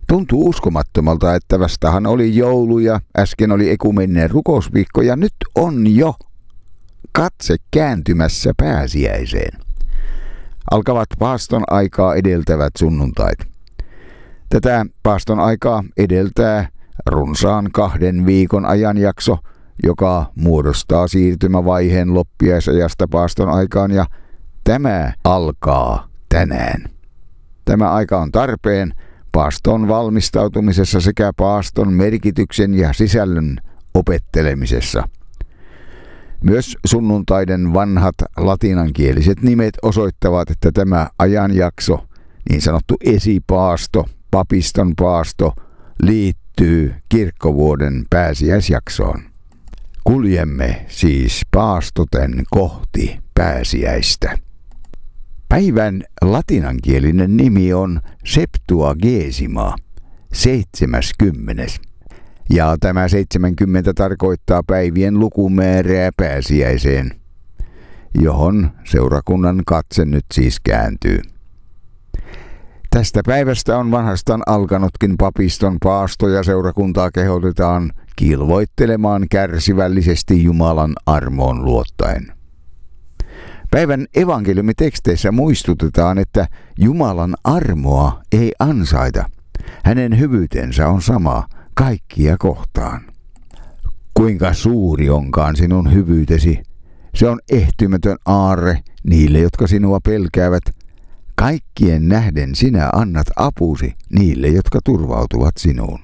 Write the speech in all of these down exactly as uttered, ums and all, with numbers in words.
Tuntuu uskomattomalta, että vastahan oli joulu ja äsken oli ekumeninen rukousviikko ja nyt on jo katse kääntymässä pääsiäiseen. Alkavat paaston aikaa edeltävät sunnuntait. Tätä paaston aikaa edeltää runsaan kahden viikon ajanjakso, joka muodostaa siirtymävaiheen loppiaisajasta paaston aikaan, ja tämä alkaa tänään. Tämä aika on tarpeen paaston valmistautumisessa sekä paaston merkityksen ja sisällön opettelemisessa. Myös sunnuntaiden vanhat latinankieliset nimet osoittavat, että tämä ajanjakso, niin sanottu esipaasto, papiston paasto, liittyy kirkkovuoden pääsiäisjaksoon. Kuljemme siis paastoten kohti pääsiäistä. Päivän latinankielinen nimi on Septuagesima, seitsemäskymmenes. Ja tämä seitsemänkymmentä tarkoittaa päivien lukumäärää pääsiäiseen, johon seurakunnan katse nyt siis kääntyy. Tästä päivästä on vanhastaan alkanutkin papiston paasto ja seurakuntaa kehotetaan kilvoittelemaan kärsivällisesti Jumalan armoon luottaen. Päivän evankeliumiteksteissä muistutetaan, että Jumalan armoa ei ansaita. Hänen hyvyytensä on sama kaikkia kohtaan. Kuinka suuri onkaan sinun hyvyytesi? Se on ehtymätön aarre niille, jotka sinua pelkäävät. Kaikkien nähden sinä annat apusi niille, jotka turvautuvat sinuun.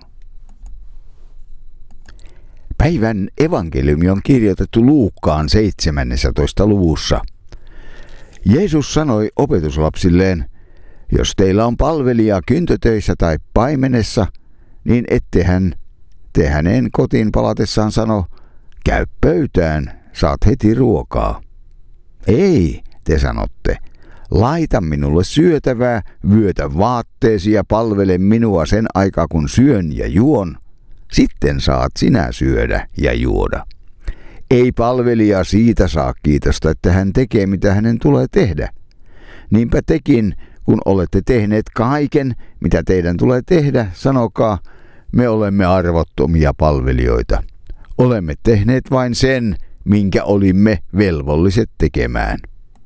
Päivän evankeliumi on kirjoitettu Luukkaan seitsemännessä luvussa. Jeesus sanoi opetuslapsilleen, jos teillä on palvelija kyntötöissä tai paimenessa, niin ettehän te hänen kotiin palatessaan sano, käy pöytään, saat heti ruokaa. Ei, te sanotte, laita minulle syötävää, vyötä vaatteesi ja palvele minua sen aikaa kun syön ja juon, sitten saat sinä syödä ja juoda. Ei palvelija siitä saa kiitosta, että hän tekee mitä hänen tulee tehdä. Niinpä tekin, kun olette tehneet kaiken, mitä teidän tulee tehdä, sanokaa, me olemme arvottomia palvelijoita. Olemme tehneet vain sen, minkä olimme velvolliset tekemään.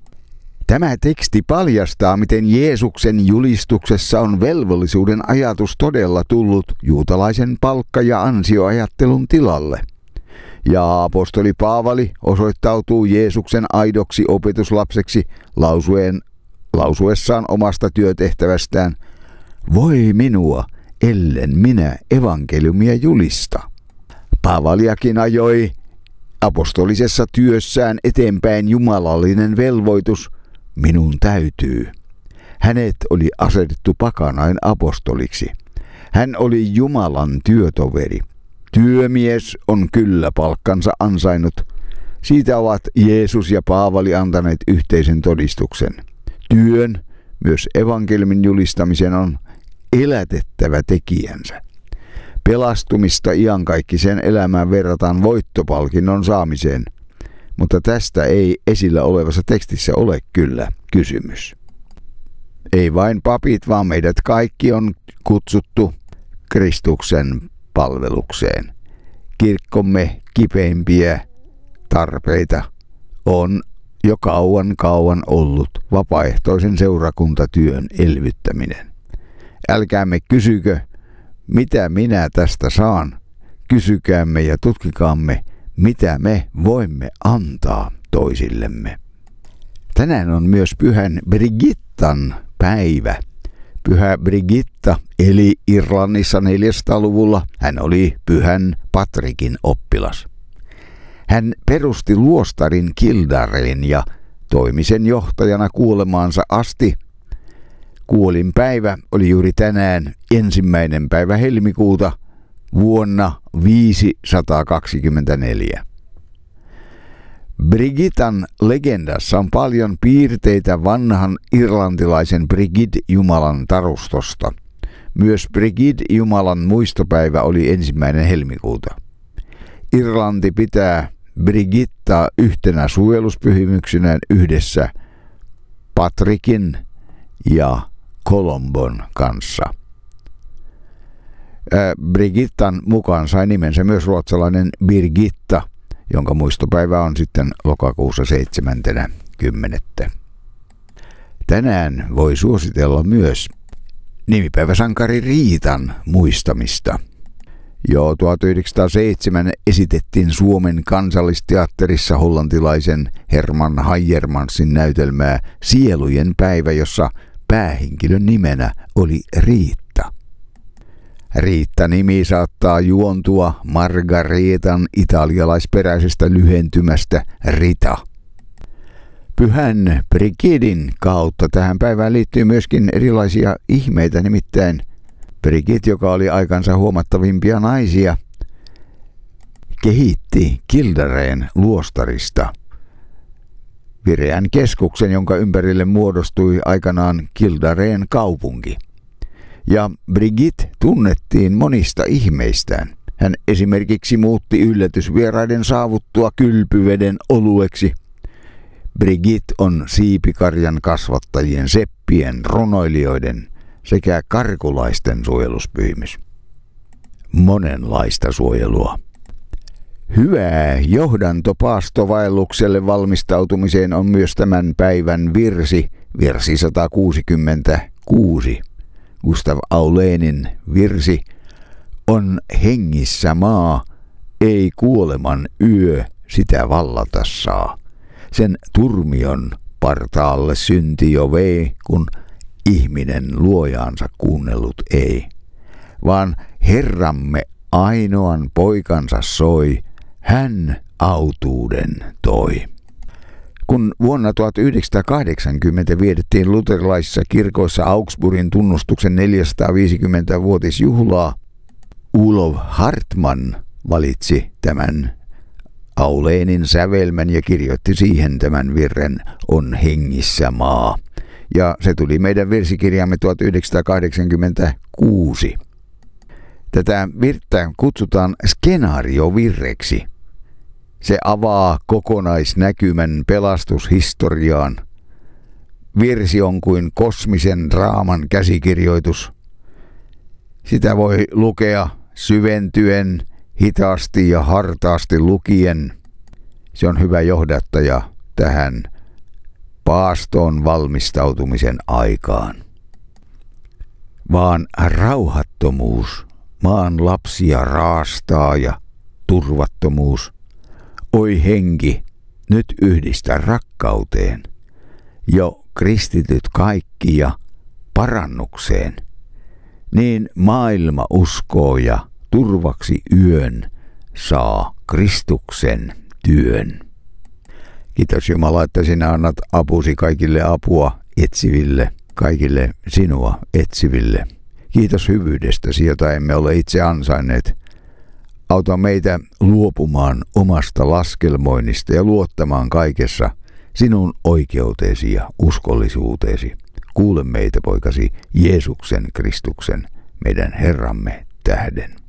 Tämä teksti paljastaa, miten Jeesuksen julistuksessa on velvollisuuden ajatus todella tullut juutalaisen palkka- ja ansioajattelun tilalle. Ja apostoli Paavali osoittautuu Jeesuksen aidoksi opetuslapseksi lausuen, lausuessaan omasta työtehtävästään, voi minua, ellen minä evankeliumia julista. Paavaliakin ajoi apostolisessa työssään eteenpäin jumalallinen velvoitus, minun täytyy. Hänet oli asetettu pakanain apostoliksi. Hän oli Jumalan työtoveri. Työmies on kyllä palkkansa ansainnut. Siitä ovat Jeesus ja Paavali antaneet yhteisen todistuksen. Työn, myös evankeliumin julistamisen, on elätettävä tekijänsä. Pelastumista iankaikkiseen elämään verrataan voittopalkinnon saamiseen, mutta tästä ei esillä olevassa tekstissä ole kyllä kysymys. Ei vain papit, vaan meidät kaikki on kutsuttu Kristuksen palvelukseen. Kirkkomme kipeimpiä tarpeita on jo kauan kauan ollut vapaaehtoisen seurakuntatyön elvyttäminen. Älkäämme kysykö, mitä minä tästä saan. Kysykäämme ja tutkikaamme, mitä me voimme antaa toisillemme. Tänään on myös pyhän Brigittan päivä. Pyhä Brigitta eli Irlannissa neljäsataaluvulla. Hän oli pyhän Patrikin oppilas. Hän perusti luostarin Kildaren ja toimi sen johtajana kuolemaansa asti. Kuolinpäivä oli juuri tänään ensimmäinen päivä helmikuuta vuonna viisisataakaksikymmentäneljä. Brigittan legendassa on paljon piirteitä vanhan irlantilaisen Brigid-jumalan tarustosta. Myös Brigid-jumalan muistopäivä oli ensimmäinen helmikuuta. Irlanti pitää Brigittaa yhtenä suojeluspyhimyksenään yhdessä Patrikin ja Colombon kanssa. Brigittan mukaan sai nimensä myös ruotsalainen Birgitta, jonka muistopäivä on sitten lokakuussa seitsemäntenä kymmenettä. Tänään voi suositella myös nimipäiväsankari Riitan muistamista. Jo tuhatyhdeksänsataaseitsemän esitettiin Suomen Kansallisteatterissa hollantilaisen Herman Hajermansin näytelmää Sielujen päivä, jossa päähenkilön nimenä oli Riitta. Riitta-nimi saattaa juontua Margaretan italialaisperäisestä lyhentymästä Rita. Pyhän Brigidin kautta tähän päivään liittyy myöskin erilaisia ihmeitä, nimittäin Brigid, joka oli aikansa huomattavimpia naisia, kehitti Kildareen luostarista vireän keskuksen, jonka ympärille muodostui aikanaan Kildareen kaupunki. Ja Brigid tunnettiin monista ihmeistään. Hän esimerkiksi muutti yllätysvieraiden saavuttua kylpyveden olueksi. Brigid on siipikarjan kasvattajien, seppien, runoilijoiden sekä karkulaisten suojeluspyhimys. Monenlaista suojelua. Hyvää johdantopaastovaellukselle valmistautumiseen on myös tämän päivän virsi, virsi sata kuusikymmentäkuusi. Gustav Aulenin virsi on hengissä maa, ei kuoleman yö sitä vallata saa. Sen turmion partaalle synti jo vei, kun ihminen luojaansa kuunnellut ei. Vaan Herramme ainoan poikansa soi, hän autuuden toi. Kun vuonna tuhatyhdeksänsataakahdeksankymmentä vietettiin luterilaisissa kirkoissa Augsburgin tunnustuksen neljäsataaviisikymmentä-vuotisjuhlaa, Olof Hartman valitsi tämän Aulenin sävelmän ja kirjoitti siihen tämän virren On hengissä maa. Ja se tuli meidän virsikirjaamme tuhatyhdeksänsataakahdeksankymmentäkuusi. Tätä virttä kutsutaan skenaariovirreksi. Se avaa kokonaisnäkymän pelastushistoriaan. Virsi on kuin kosmisen draaman käsikirjoitus. Sitä voi lukea syventyen, hitaasti ja hartaasti lukien. Se on hyvä johdattaja tähän paastoon valmistautumisen aikaan. Vaan rauhattomuus maan lapsia raastaa ja turvattomuus. Oi henki, nyt yhdistä rakkauteen. Jo kristityt kaikki ja parannukseen. Niin maailma uskoo ja turvaksi yön saa Kristuksen työn. Kiitos Jumala, että sinä annat apusi kaikille apua etsiville, kaikille sinua etsiville. Kiitos hyvyydestäsi, jota emme ole itse ansainneet. Auta meitä luopumaan omasta laskelmoinnista ja luottamaan kaikessa sinun oikeuteesi ja uskollisuuteesi. Kuule meitä, poikasi, Jeesuksen Kristuksen, meidän Herramme tähden.